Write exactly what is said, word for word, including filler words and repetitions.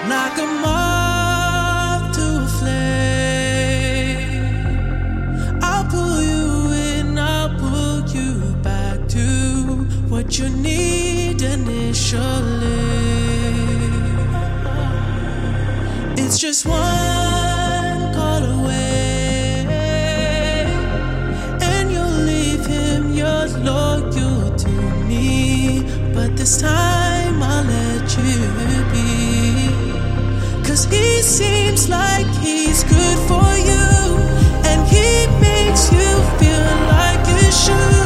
like a moth to a flame. I'll pull you in, I'll pull you back to what you need initially. It's just one call away, and you'll leave him, you're loyal to me. But this time I'll let you be, 'cause he seems like he's good for you, and he makes you feel like you should.